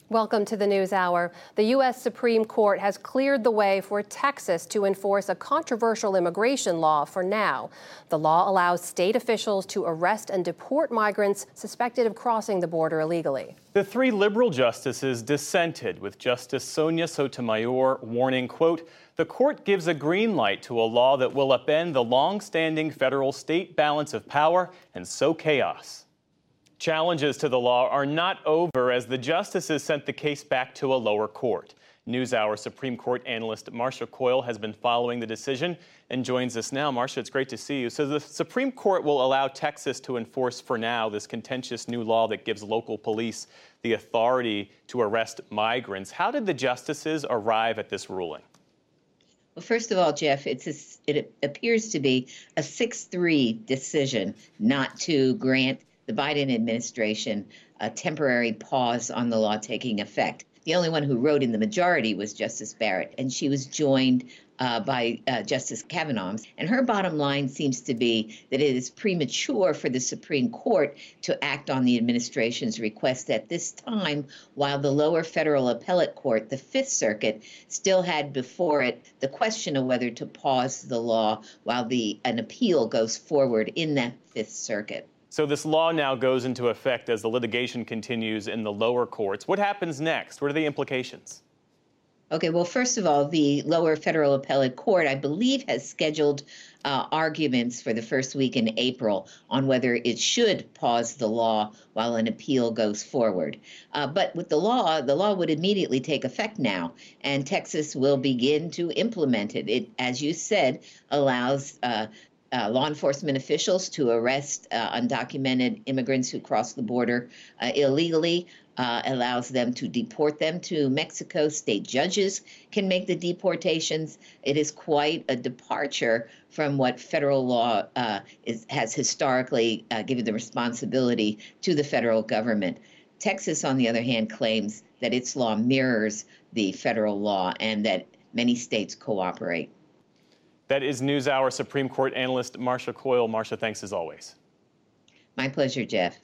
Welcome to the NewsHour. The U.S. Supreme Court has cleared the way for Texas to enforce a controversial immigration law for now. The law allows state officials to arrest and deport migrants suspected of crossing the border illegally. The three liberal justices dissented, with Justice Sonia Sotomayor warning, quote, "The court gives a green light to a law that will upend the long-standing federal-state balance of power and sow chaos." Challenges to the law are not over as the justices sent the case back to a lower court. NewsHour Supreme Court analyst Marcia Coyle has been following the decision and joins us now. Marcia, it's great to see you. So the Supreme Court will allow Texas to enforce for now this contentious new law that gives local police the authority to arrest migrants. How did the justices arrive at this ruling? Well, first of all, Jeff, it appears to be a 6-3 decision not to grant the Biden administration a temporary pause on the law taking effect. The only one who wrote in the majority was Justice Barrett, and she was joined by Justice Kavanaugh. And her bottom line seems to be that it is premature for the Supreme Court to act on the administration's request at this time, while the lower federal appellate court, the Fifth Circuit, still had before it the question of whether to pause the law while an appeal goes forward in that Fifth Circuit. So this law now goes into effect as the litigation continues in the lower courts. What happens next? What are the implications? Okay, well, first of all, the lower federal appellate court, I believe, has scheduled arguments for the first week in April on whether it should pause the law while an appeal goes forward. But with the law would immediately take effect now, and Texas will begin to implement it. It, as you said, allows law enforcement officials to arrest undocumented immigrants who cross the border illegally, allows them to deport them to Mexico. State judges can make the deportations. It is quite a departure from what federal law has historically given the responsibility to the federal government. Texas, on the other hand, claims that its law mirrors the federal law and that many states cooperate. That is NewsHour Supreme Court analyst Marcia Coyle. Marcia, thanks as always. My pleasure, Jeff.